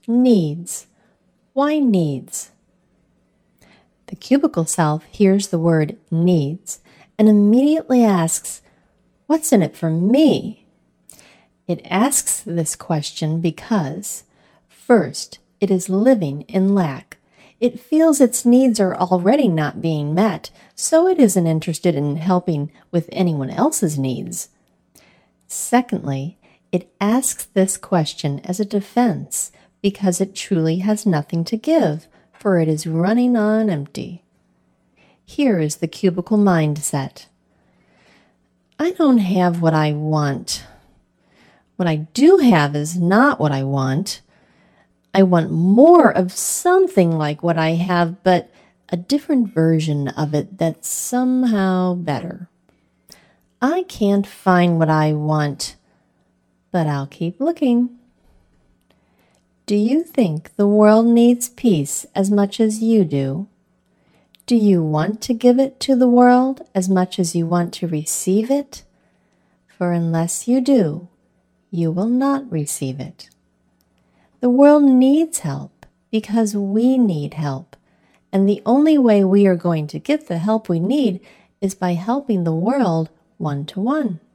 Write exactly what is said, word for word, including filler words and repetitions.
Needs. Why needs? The cubicle self hears the word needs and immediately asks, what's in it for me? It asks this question because, first, it is living in lack. It feels its needs are already not being met, so it isn't interested in helping with anyone else's needs. Secondly, it asks this question as a defense because it truly has nothing to give, for it is running on empty. Here is the cubicle mindset. I don't have what I want. What I do have is not what I want. I want more of something like what I have, but a different version of it that's somehow better. I can't find what I want, but I'll keep looking. Do you think the world needs peace as much as you do? Do you want to give it to the world as much as you want to receive it? For unless you do, you will not receive it. The world needs help because we need help, and the only way we are going to get the help we need is by helping the world one-to-one.